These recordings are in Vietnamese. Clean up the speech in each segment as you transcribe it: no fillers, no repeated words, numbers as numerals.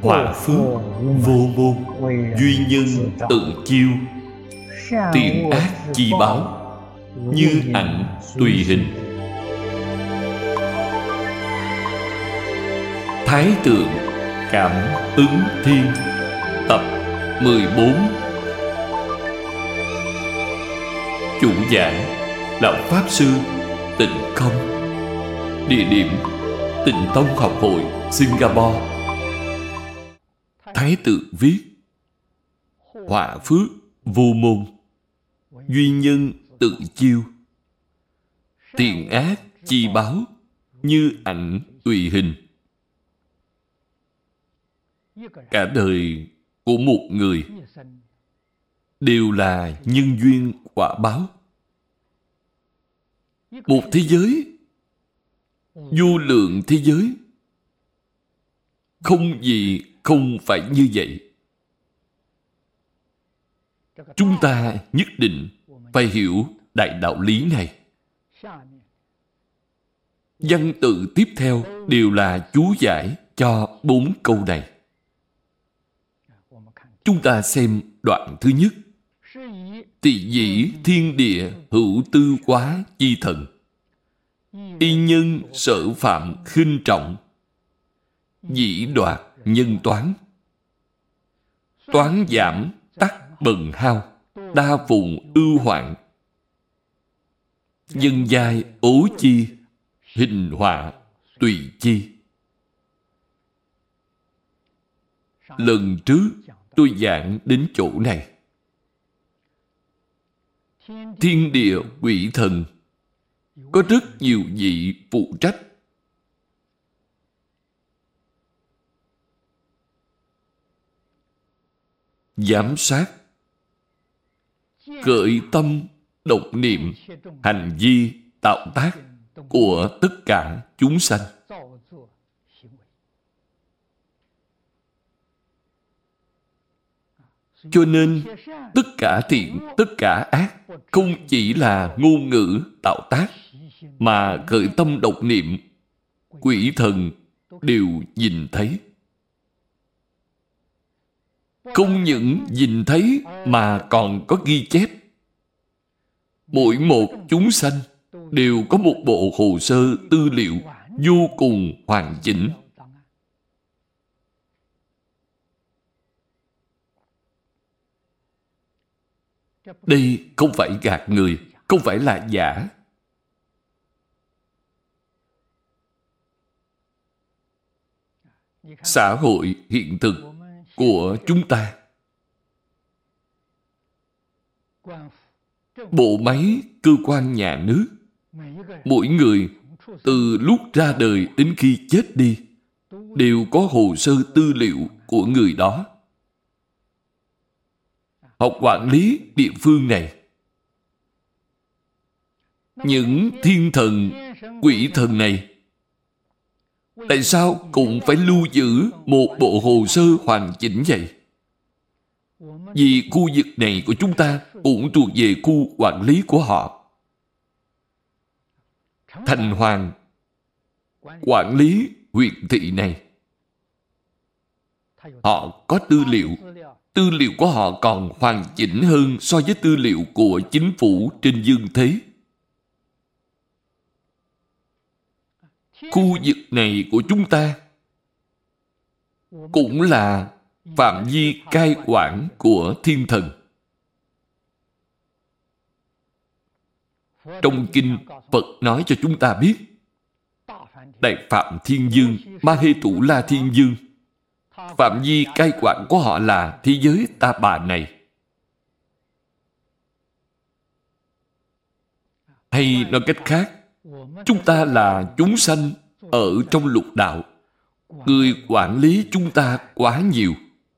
Hòa phước vô môn, duy nhân tự chiêu. Tiền ác chi báo, như ảnh tùy hình. Thái tượng cảm ứng thiên, tập 14. Chủ giảng Lão Pháp Sư Tịnh Không. Địa điểm Tịnh Tông Học hội Singapore. Thái tượng viết: họa phước vô môn, duy nhân tự chiêu. Tiền ác chi báo, như ảnh tùy hình. Cả đời của một người đều là nhân duyên quả báo. Một thế giới, vô lượng thế giới, không gì không phải như vậy. Chúng ta nhất định phải hiểu đại đạo lý này. Văn tự tiếp theo đều là chú giải cho 4 câu này. Chúng ta xem đoạn thứ nhất. Tỳ dĩ thiên địa hữu tư quá chi thần, y nhân sở phạm khinh trọng, dĩ đoạt nhân toán. Toán giảm tắc bần hao, đa phụng ưu hoạn. Nhân giai ố chi, hình họa tùy chi. Lần trước tôi giảng đến chỗ này. Thiên địa quỷ thần có rất nhiều vị phụ trách. Giám sát, khởi tâm, động niệm, hành vi, tạo tác của tất cả chúng sanh. Cho nên, tất cả thiện, tất cả ác không chỉ là ngôn ngữ tạo tác, mà khởi tâm động niệm, quỷ thần đều nhìn thấy. Không những nhìn thấy mà còn có ghi chép. Mỗi một chúng sanh đều có một bộ hồ sơ tư liệu vô cùng hoàn chỉnh. Đây không phải gạt người, không phải là giả. Xã hội hiện thực của chúng ta, bộ máy cơ quan nhà nước, mỗi người từ lúc ra đời đến khi chết đi đều có hồ sơ tư liệu của người đó. Học quản lý địa phương này, những thiên thần, quỷ thần này, tại sao cũng phải lưu giữ một bộ hồ sơ hoàn chỉnh vậy? Vì khu vực này của chúng ta cũng thuộc về khu quản lý của họ. Thành Hoàng quản lý huyện thị này, họ có tư liệu. Tư liệu của họ còn hoàn chỉnh hơn so với tư liệu của chính phủ trên dương thế. Khu vực này của chúng ta cũng là phạm vi cai quản của thiên thần. Trong kinh, Phật nói cho chúng ta biết, Đại Phạm Thiên Dương, Ma Hê Tụ La Thiên Dương, phạm vi cai quản của họ là thế giới ta bà này. Hay nói cách khác, chúng ta là chúng sanh ở trong lục đạo. Người quản lý chúng ta quá nhiều.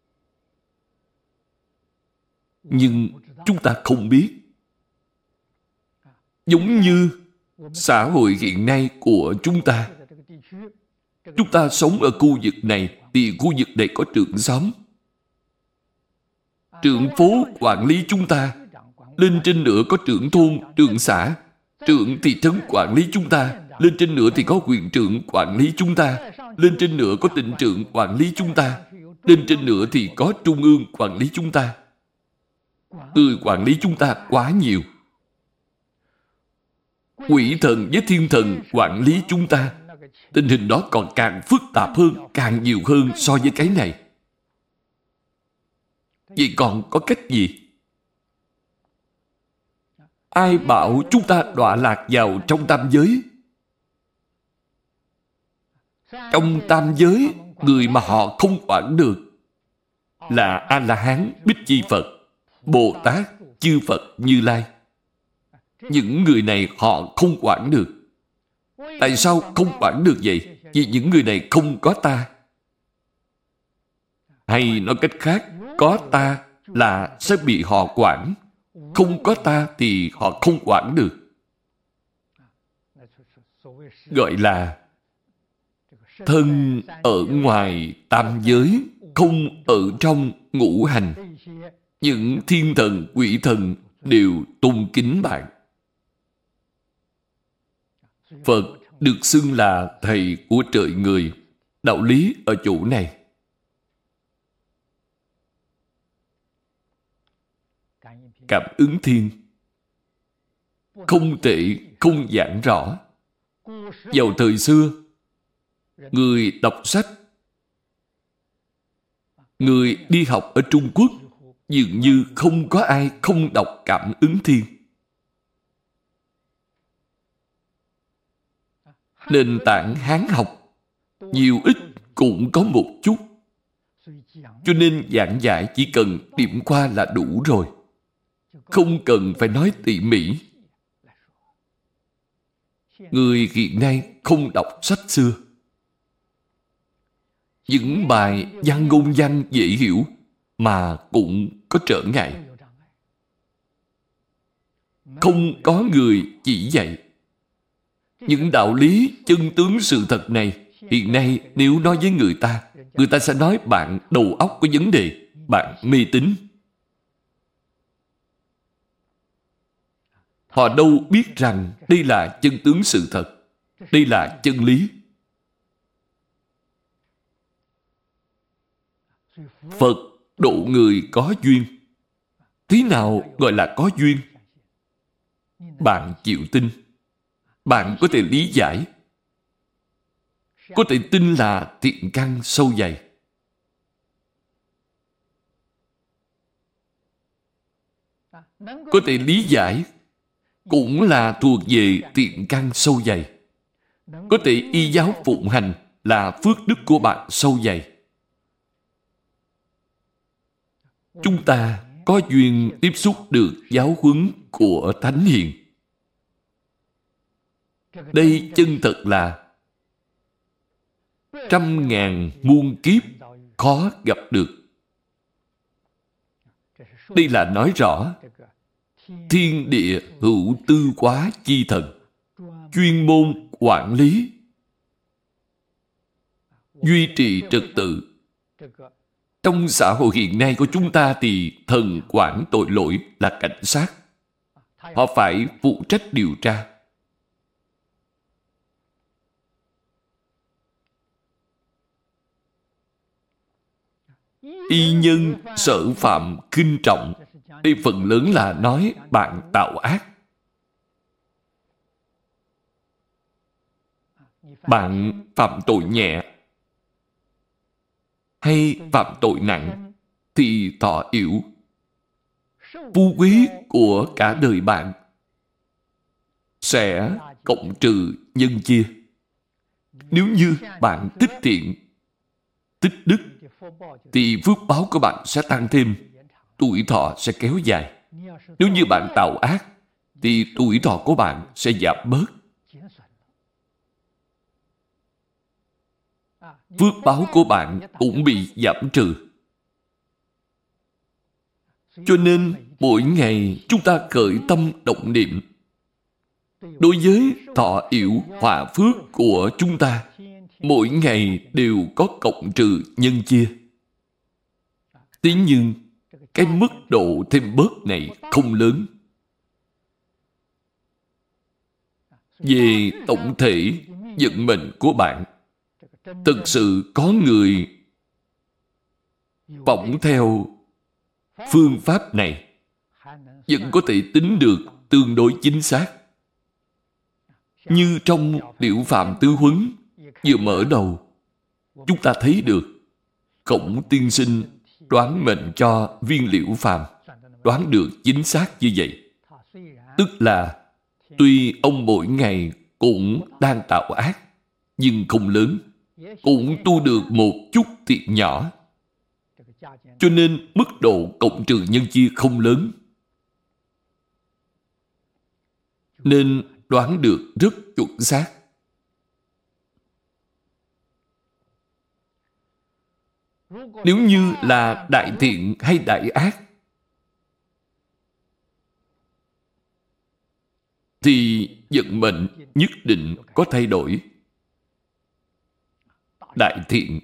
Nhưng chúng ta không biết. Giống như xã hội hiện nay của chúng ta. Chúng ta sống ở khu vực này thì khu vực này có trưởng xóm. Trưởng phố quản lý chúng ta. Lên trên nữa có trưởng thôn, trưởng xã. Trưởng thị trấn quản lý chúng ta. Lên trên nữa thì có huyện trưởng quản lý chúng ta. Lên trên nữa có tỉnh trưởng quản lý chúng ta. Lên trên nữa thì có trung ương quản lý chúng ta. Người quản lý chúng ta quá nhiều. Quỷ thần với thiên thần quản lý chúng ta. Tình hình đó còn càng phức tạp hơn, càng nhiều hơn so với cái này. Vậy còn có cách gì? Ai bảo chúng ta đọa lạc vào trong tam giới? Trong tam giới, người mà họ không quản được là A-la-hán, Bích Chi Phật, Bồ Tát, chư Phật, Như Lai. Những người này họ không quản được. Tại sao không quản được vậy? Vì những người này không có ta. Hay nói cách khác, có ta là sẽ bị họ quản. Không có ta thì họ không quản được. Gọi là thân ở ngoài tam giới, không ở trong ngũ hành. Những thiên thần, quỷ thần đều tôn kính bạn. Phật được xưng là thầy của trời người. Đạo lý ở chỗ này. Cảm ứng thiên không thể không giảng rõ. Vào thời xưa, người đọc sách, người đi học ở Trung Quốc dường như không có ai không đọc cảm ứng thiên. Nền tảng Hán học nhiều ít cũng có một chút. Cho nên giảng giải chỉ cần điểm qua là đủ rồi. Không cần phải nói tỉ mỉ. Người hiện nay không đọc sách xưa. Những bài văn ngôn văn dễ hiểu mà cũng có trở ngại. Không có người chỉ dạy. Những đạo lý chân tướng sự thật này, hiện nay nếu nói với người ta sẽ nói bạn đầu óc có vấn đề, bạn mê tín. Họ đâu biết rằng đây là chân tướng sự thật, đây là chân lý. Phật độ người có duyên. Thế nào gọi là có duyên? Bạn chịu tin. Bạn có thể lý giải. Có thể tin là thiện căn sâu dày. Có thể lý giải cũng là thuộc về thiện căn sâu dày. Có thể y giáo phụng hành là phước đức của bạn sâu dày. Chúng ta có duyên tiếp xúc được giáo huấn của Thánh Hiền. Đây chân thật là trăm ngàn muôn kiếp khó gặp được. Đây là nói rõ thiên địa hữu tư quá chi thần, chuyên môn quản lý, duy trì trật tự. Trong xã hội hiện nay của chúng ta thì thần quản tội lỗi là cảnh sát. Họ phải phụ trách điều tra. Y nhân sở phạm khinh trọng. Đây phần lớn là nói bạn tạo ác. Bạn phạm tội nhẹ hay phạm tội nặng thì thọ yểu. Phú quý của cả đời bạn sẽ cộng trừ nhân chia. Nếu như bạn tích thiện, tích đức thì phước báo của bạn sẽ tăng thêm, tuổi thọ sẽ kéo dài. Nếu như bạn tạo ác thì tuổi thọ của bạn sẽ giảm bớt. Phước báo của bạn cũng bị giảm trừ. Cho nên mỗi ngày chúng ta khởi tâm động niệm đối với thọ yểu hòa phước của chúng ta, mỗi ngày đều có cộng trừ nhân chia. Thế nhưng cái mức độ thêm bớt này không lớn. Về tổng thể vận mệnh của bạn, thực sự có người phỏng theo phương pháp này vẫn có thể tính được tương đối chính xác. Như trong Liễu Phạm Tứ Huấn vừa mở đầu, chúng ta thấy được Khổng tiên sinh đoán mệnh cho Viên Liễu Phàm, đoán được chính xác như vậy. Tức là tuy ông mỗi ngày cũng đang tạo ác, nhưng không lớn, cũng tu được một chút thiện nhỏ, cho nên mức độ cộng trừ nhân chia không lớn, nên đoán được rất chuẩn xác. Nếu như là đại thiện hay đại ác, thì vận mệnh nhất định có thay đổi. Đại thiện,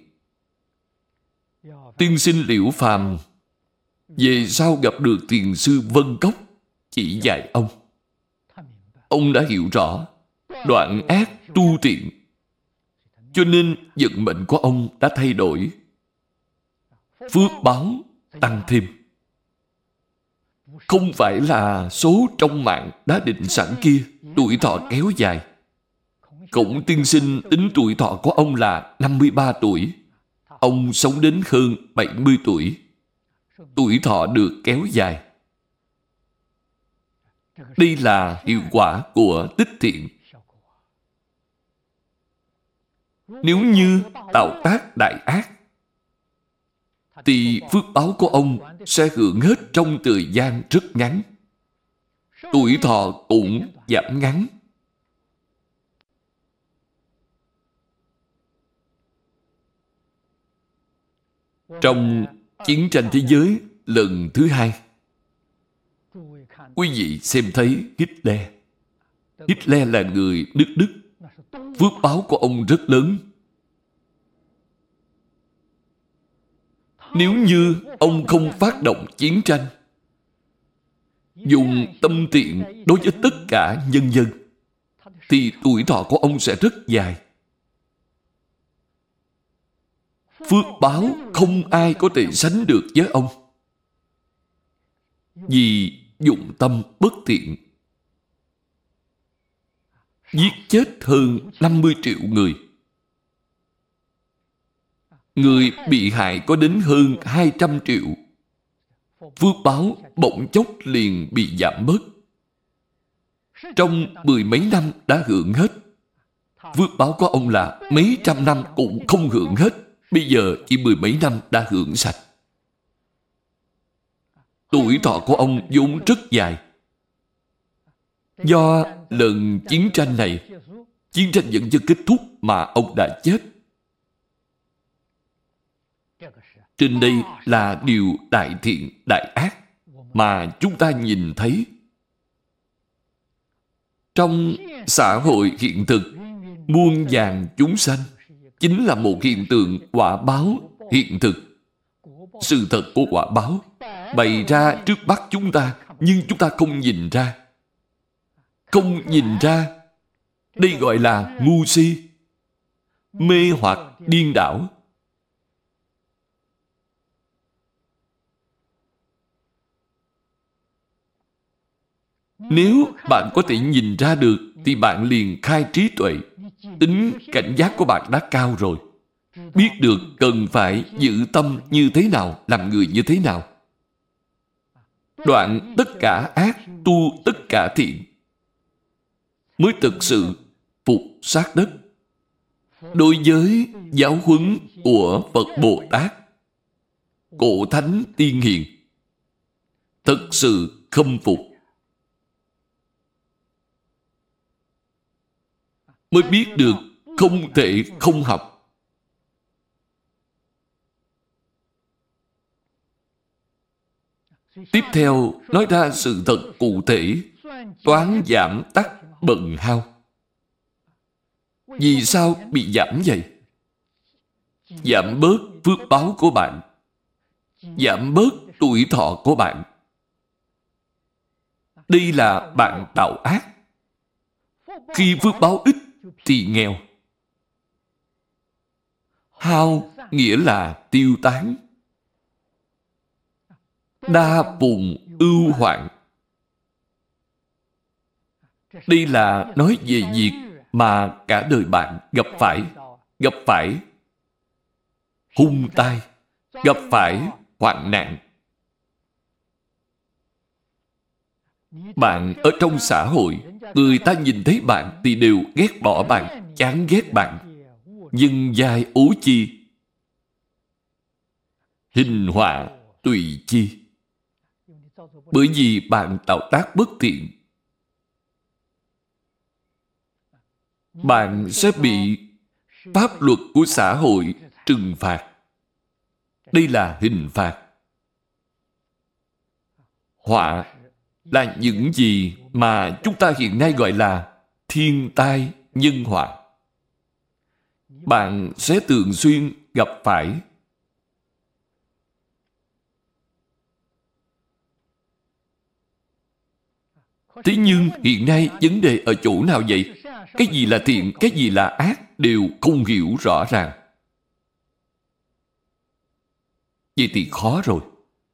tiên sinh Liễu Phàm về sau gặp được thiền sư Vân Cốc chỉ dạy ông. Ông đã hiểu rõ đoạn ác tu thiện, cho nên vận mệnh của ông đã thay đổi, phước báo tăng thêm. Không phải là số trong mạng đã định sẵn kia, tuổi thọ kéo dài. Khổng tiên sinh tính tuổi thọ của ông là 53 tuổi. Ông sống đến hơn 70 tuổi. Tuổi thọ được kéo dài. Đây là hiệu quả của tích thiện. Nếu như tạo tác đại ác, thì phước báo của ông sẽ hưởng hết trong thời gian rất ngắn. Tuổi thọ cũng giảm ngắn. Trong chiến tranh thế giới lần thứ 2, quý vị xem thấy Hitler. Hitler là người nước Đức. Phước báo của ông rất lớn. Nếu như ông không phát động chiến tranh, dùng tâm thiện đối với tất cả nhân dân, thì tuổi thọ của ông sẽ rất dài. Phước báo không ai có thể sánh được với ông. Vì dụng tâm bất thiện, giết chết hơn 50 triệu người. Người bị hại có đến hơn 200 triệu. Phước báo bỗng chốc liền bị giảm bớt. Trong 10 mấy năm đã hưởng hết. Phước báo của ông là mấy trăm năm cũng không hưởng hết. Bây giờ chỉ 10 mấy năm đã hưởng sạch. Tuổi thọ của ông vốn rất dài. Do lần chiến tranh này, chiến tranh vẫn chưa kết thúc mà ông đã chết. Trên đây là điều đại thiện, đại ác mà chúng ta nhìn thấy. Trong xã hội hiện thực, muôn vàn chúng sanh chính là một hiện tượng quả báo hiện thực. Sự thật của quả báo bày ra trước mắt chúng ta, nhưng chúng ta không nhìn ra. Không nhìn ra, đây gọi là ngu si, mê hoặc điên đảo. Nếu bạn có thể nhìn ra được, thì bạn liền khai trí tuệ. Tính cảnh giác của bạn đã cao rồi. Biết được cần phải giữ tâm như thế nào, làm người như thế nào. Đoạn tất cả ác, tu tất cả thiện, mới thực sự phục sát đất. Đối với giáo huấn của Phật Bồ Tát, cổ thánh tiên hiền, thật sự khâm phục. Mới biết được không thể không học. Tiếp theo nói ra sự thật cụ thể, toán giảm tắc bần hao. Vì sao bị giảm vậy? Giảm bớt phước báo của bạn, giảm bớt tuổi thọ của bạn. Đây là bạn tạo ác. Khi phước báo ít thì nghèo. Hao nghĩa là tiêu tán. đa phùng ưu hoạn. Đây là nói về việc mà cả đời bạn gặp phải hung tai, gặp phải hoạn nạn. Bạn ở trong xã hội, người ta nhìn thấy bạn thì đều ghét bỏ bạn, chán ghét bạn, nhưng giai ố chi, hình họa tùy chi. Bởi vì bạn tạo tác bất thiện, bạn sẽ bị pháp luật của xã hội trừng phạt. Đây là hình phạt. Họa là những gì mà chúng ta hiện nay gọi là thiên tai nhân họa. Bạn sẽ thường xuyên gặp phải. Thế nhưng hiện nay vấn đề ở chỗ nào vậy? Cái gì là thiện, cái gì là ác đều không hiểu rõ ràng. Vậy thì khó rồi.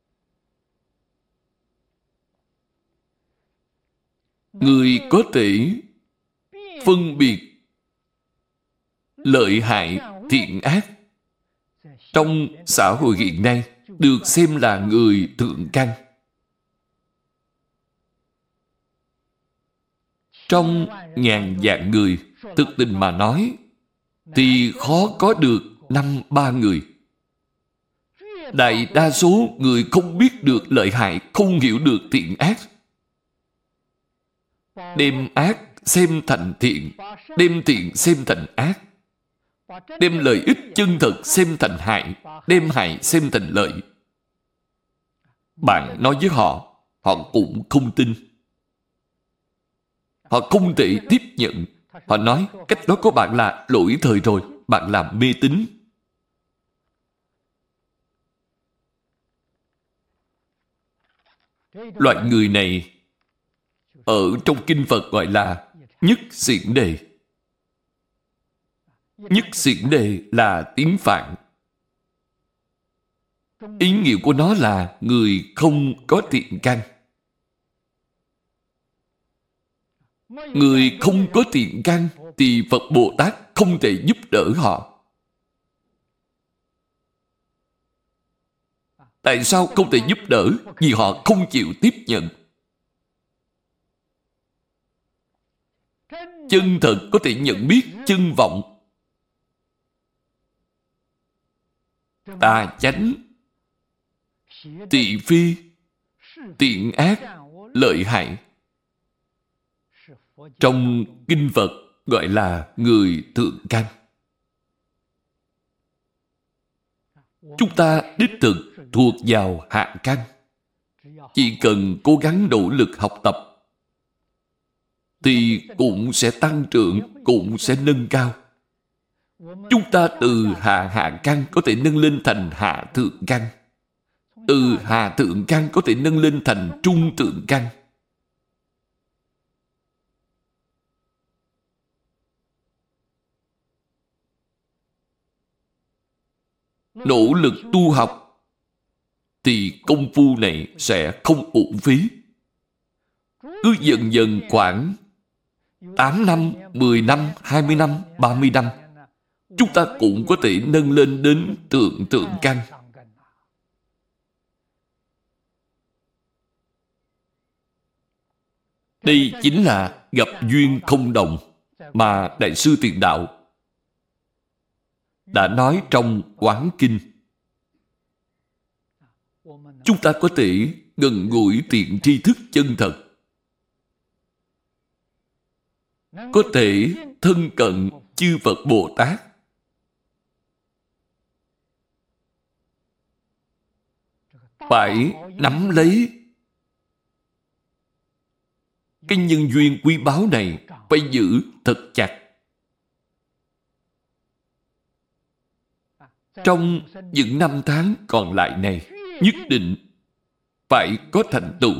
Người có thể phân biệt lợi hại, thiện ác trong xã hội hiện nay được xem là người thượng căn. Trong ngàn vạn người, thực tình mà nói, thì khó có được 5-3 người. Đại đa số người không biết được lợi hại, không hiểu được thiện ác. Đem ác xem thành thiện, đem thiện xem thành ác. Đem lợi ích chân thật xem thành hại, đem hại xem thành lợi. Bạn nói với họ, họ cũng không tin. Họ không thể tiếp nhận. Họ nói, cách đó của bạn là lỗi thời rồi, bạn làm mê tín. Loại người này ở trong kinh Phật gọi là nhất xiển đề. Nhất xiển đề là tiếng Phạn. Ý nghĩa của nó là người không có thiện căn. Người không có thiện căn thì Phật Bồ Tát không thể giúp đỡ họ. Tại sao không thể giúp đỡ? Vì họ không chịu tiếp nhận. Chân thật có thể nhận biết chân vọng, tà chánh, thị phi, thiện ác, lợi hại. Trong kinh Phật gọi là người thượng căn. Chúng ta đích thực thuộc vào hạ căn. Chỉ cần cố gắng nỗ lực học tập thì cũng sẽ tăng trưởng, cũng sẽ nâng cao. Chúng ta từ hạ căn có thể nâng lên thành hạ thượng căn. Từ hạ thượng căn có thể nâng lên thành trung thượng căn. Nỗ lực tu học thì công phu này sẽ không uổng phí. Cứ dần dần khoảng 8 năm, 10 năm, 20 năm, 30 năm, chúng ta cũng có thể nâng lên đến thượng căn. Đây chính là gặp duyên không đồng mà Đại sư Tiền Đạo đã nói trong Quán Kinh. Chúng ta có thể gần gũi tiện tri thức chân thật, có thể thân cận chư Phật Bồ Tát, phải nắm lấy cái nhân duyên quý báu này, phải giữ thật chặt. Trong những năm tháng còn lại này, nhất định phải có thành tựu.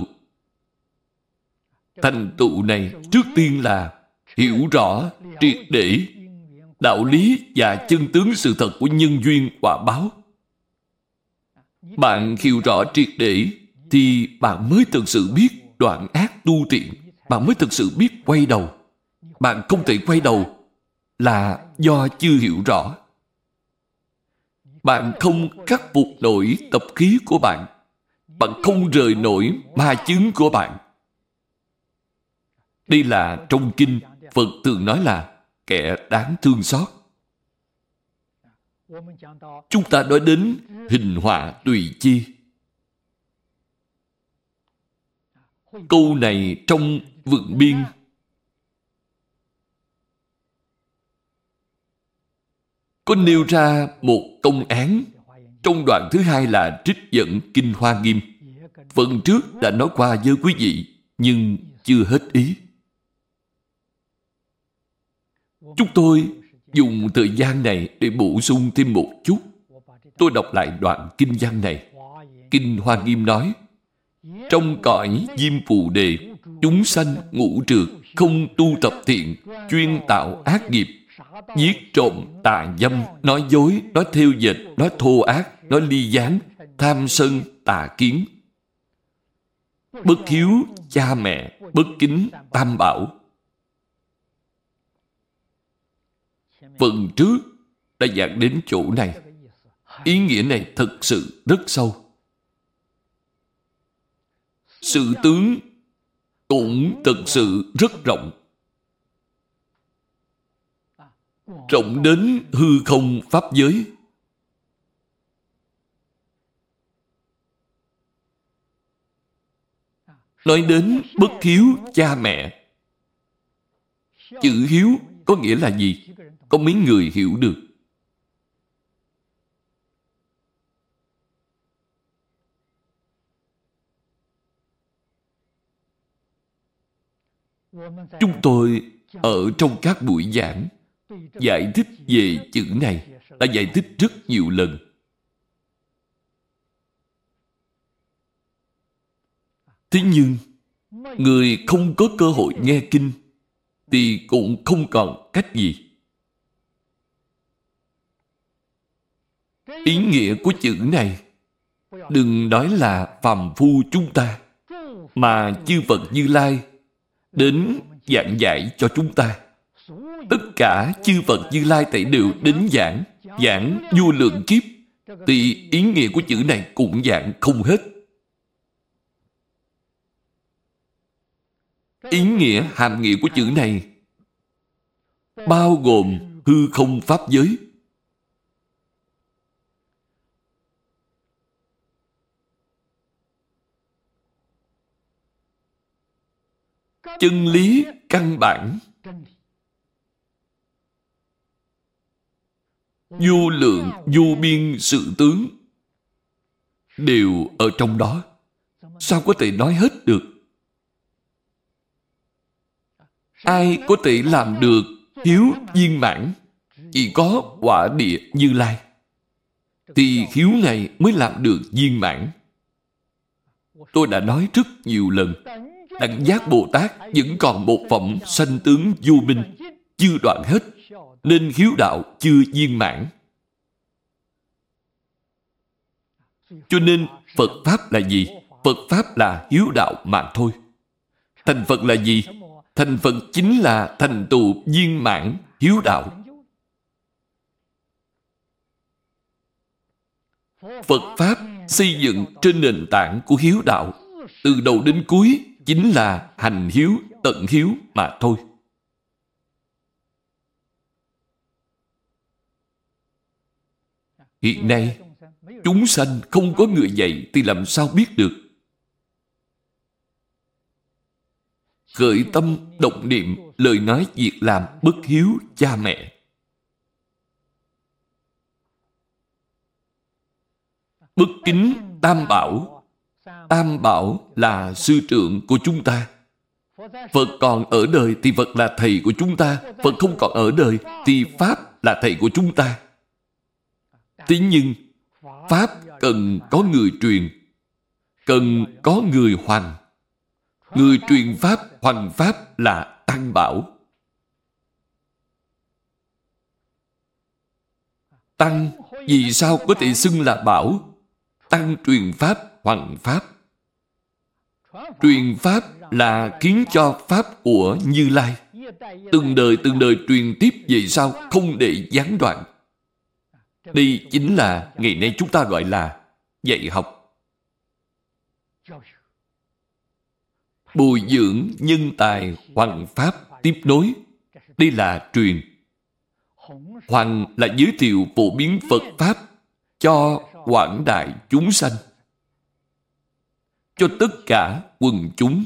Thành tựu này trước tiên là hiểu rõ triệt để đạo lý và chân tướng sự thật của nhân duyên quả báo. Bạn hiểu rõ triệt để thì bạn mới thực sự biết đoạn ác tu tiện. Bạn mới thực sự biết quay đầu. Bạn không thể quay đầu là do chưa hiểu rõ. Bạn không khắc phục nổi tập khí của bạn. Bạn không rời nổi ma chướng của bạn. Đây là trong kinh Phật thường nói là kẻ đáng thương xót. Chúng ta nói đến hình họa tùy chi. Câu này trong Vượng Biên có nêu ra một công án. Trong đoạn thứ hai là trích dẫn Kinh Hoa Nghiêm. Phần trước đã nói qua với quý vị, nhưng chưa hết ý. Chúng tôi dùng thời gian này để bổ sung thêm một chút. Tôi đọc lại đoạn kinh văn này. Kinh Hoa Nghiêm nói: trong cõi Diêm Phù Đề, chúng sanh ngũ trược, không tu tập thiện, chuyên tạo ác nghiệp, giết trộm, tà dâm, nói dối, nói thêu dệt, nói thô ác, nói ly gián, tham sân, tà kiến, bất hiếu cha mẹ, bất kính tam bảo. Phần trước đã giảng đến chỗ này. Ý nghĩa này thật sự rất sâu. Sự tướng cũng thật sự rất rộng. Rộng đến hư không pháp giới. Nói đến bất hiếu cha mẹ. Chữ hiếu có nghĩa là gì? Có mấy người hiểu được. Chúng tôi ở trong các buổi giảng giải thích về chữ này đã giải thích rất nhiều lần. Thế nhưng người không có cơ hội nghe kinh thì cũng không còn cách gì. Ý nghĩa của chữ này đừng nói là phàm phu chúng ta, mà chư Phật Như Lai đến giảng giải cho chúng ta. Tất cả chư Phật Như Lai thảy đều đến giảng vô lượng kiếp, thì ý nghĩa của chữ này cũng giảng không hết. Ý nghĩa hàm nghĩa của chữ này bao gồm hư không pháp giới. Chân lý căn bản, vô lượng vô biên sự tướng đều ở trong đó. Sao có thể nói hết được? Ai có thể làm được hiếu viên mãn? Chỉ có quả địa Như Lai, thì hiếu này mới làm được viên mãn. Tôi đã nói rất nhiều lần, Đẳng Giác Bồ Tát vẫn còn một phẩm sanh tướng vô minh, chưa đoạn hết, nên hiếu đạo chưa viên mãn. Cho nên Phật Pháp là gì? Phật Pháp là hiếu đạo mà thôi. Thành Phật là gì? Thành Phật chính là thành tựu viên mãn hiếu đạo. Phật Pháp xây dựng trên nền tảng của hiếu đạo. Từ đầu đến cuối chính là hành hiếu, tận hiếu mà thôi. Hiện nay, chúng sanh không có người dạy thì làm sao biết được? Khởi tâm, động niệm, lời nói, việc làm bất hiếu cha mẹ. Bất kính tam bảo. Tam bảo là sư trưởng của chúng ta. Phật còn ở đời thì Phật là thầy của chúng ta. Phật không còn ở đời thì Pháp là thầy của chúng ta. Thế nhưng Pháp cần có người truyền, cần có người hoằng. Người truyền Pháp, hoằng Pháp là Tăng Bảo. Tăng vì sao có thể xưng là Bảo? Tăng truyền Pháp, hoằng Pháp. Truyền Pháp là khiến cho Pháp của Như Lai từng đời truyền tiếp về sau, không để gián đoạn. Đây chính là ngày nay chúng ta gọi là dạy học. Bồi dưỡng nhân tài hoằng Pháp tiếp nối. Đây là truyền. Hoằng là giới thiệu phổ biến Phật Pháp cho quảng đại chúng sanh, cho tất cả quần chúng,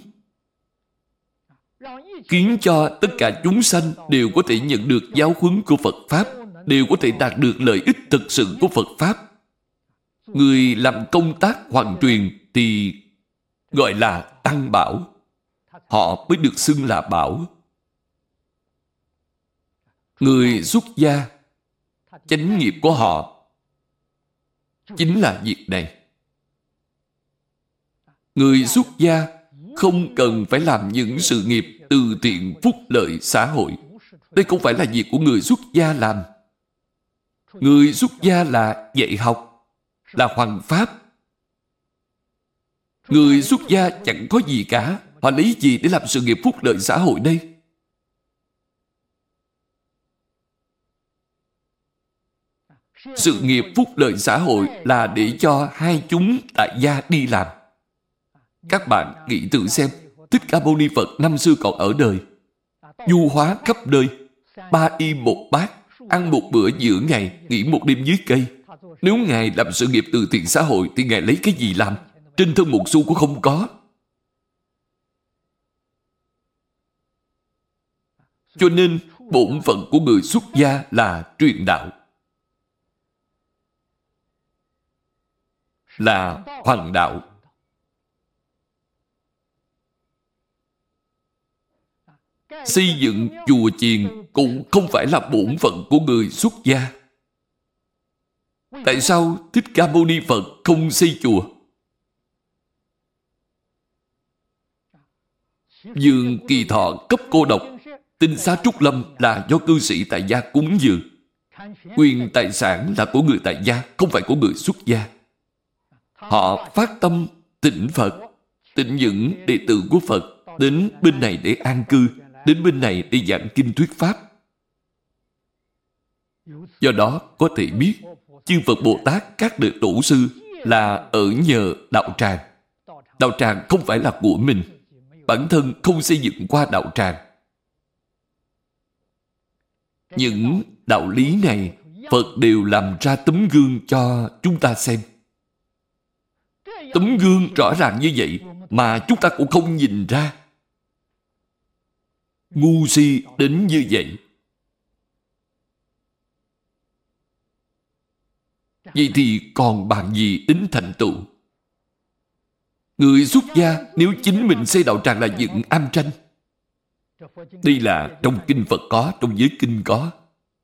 khiến cho tất cả chúng sanh đều có thể nhận được giáo huấn của Phật Pháp, đều có thể đạt được lợi ích thực sự của Phật Pháp. Người làm công tác hoằng truyền thì gọi là tăng bảo. Họ mới được xưng là bảo. Người xuất gia, chánh nghiệp của họ chính là việc này. Người xuất gia không cần phải làm những sự nghiệp từ thiện phúc lợi xã hội. Đây không phải là việc của người xuất gia làm. Người xuất gia là dạy học, là hoằng Pháp. Người xuất gia chẳng có gì cả. Họ lấy gì để làm sự nghiệp phúc lợi xã hội đây? Sự nghiệp phúc lợi xã hội là để cho hai chúng tại gia đi làm. Các bạn nghĩ thử xem, Thích Ca Mâu Ni Phật năm xưa còn ở đời, du hóa khắp nơi, 3 y 1 bát, ăn một bữa giữa ngày, nghỉ một đêm dưới cây. Nếu Ngài làm sự nghiệp từ thiện xã hội thì Ngài lấy cái gì làm? Trên thân một xu cũng không có. Cho nên bổn phận của người xuất gia là truyền đạo, là hoằng đạo. Xây dựng chùa chiền cũng không phải là bổn phận của người xuất gia. Tại sao Thích Ca Mâu Ni Phật không xây chùa? Vườn Kỳ Thọ cấp cô độc, Tinh Xá Trúc Lâm là do cư sĩ tại gia cúng dường. Quyền tài sản là của người tại gia, không phải của người xuất gia. Họ phát tâm tịnh Phật, tịnh những đệ tử của Phật đến bên này để an cư, đến bên này để giảng kinh thuyết Pháp. Do đó có thể biết chư Phật Bồ Tát các đệ tổ sư là ở nhờ đạo tràng. Đạo tràng không phải là của mình, bản thân không xây dựng qua đạo tràng. Những đạo lý này Phật đều làm ra tấm gương cho chúng ta xem. Tấm gương rõ ràng như vậy mà chúng ta cũng không nhìn ra. Ngu si đến như vậy. Vậy thì còn bàn gì đến thành tựu? Người xuất gia nếu chính mình xây đạo tràng là dựng am tranh. Đây là trong kinh Phật có, trong giới kinh có.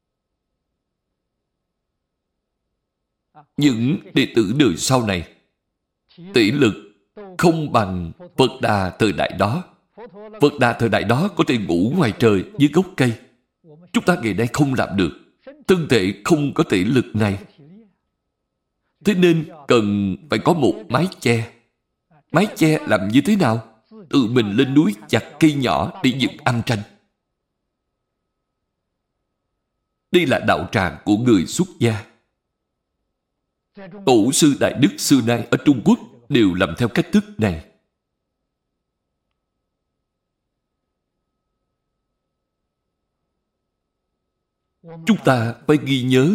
Những đệ tử đời sau này tỷ lực không bằng Phật Đà thời đại đó. Phật Đà thời đại đó có thể ngủ ngoài trời dưới gốc cây. Chúng ta ngày nay không làm được. Thân thể không có thể lực này. Thế nên cần phải có một mái che. Mái che làm như thế nào? Tự mình lên núi chặt cây nhỏ để dựng am tranh. Đây là đạo tràng của người xuất gia. Tổ sư Đại Đức xưa nay ở Trung Quốc đều làm theo cách thức này. Chúng ta phải ghi nhớ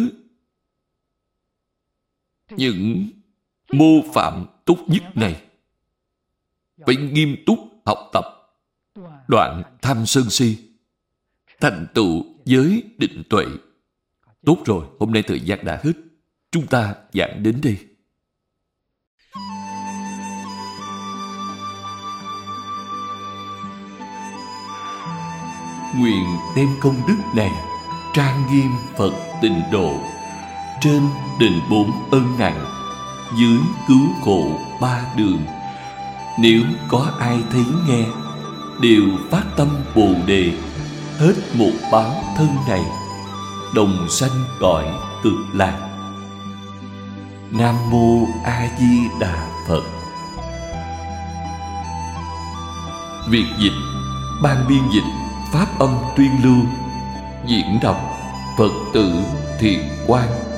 những mô phạm tốt nhất này. Phải nghiêm túc học tập, đoạn tham sân si, thành tựu giới định tuệ. Tốt rồi, hôm nay thời gian đã hết. Chúng ta giảng đến đây. Nguyện đem công đức này trang nghiêm Phật Tịnh Độ, trên đền 4 ân nặng, dưới cứu khổ 3 đường. Nếu có ai thấy nghe, đều phát tâm Bồ Đề, hết một báo thân này, đồng sanh cõi Cực Lạc. Nam Mô A Di Đà Phật. Việt dịch, ban biên dịch, pháp âm tuyên lưu. Diễn đọc Phật tử Thiện Quang.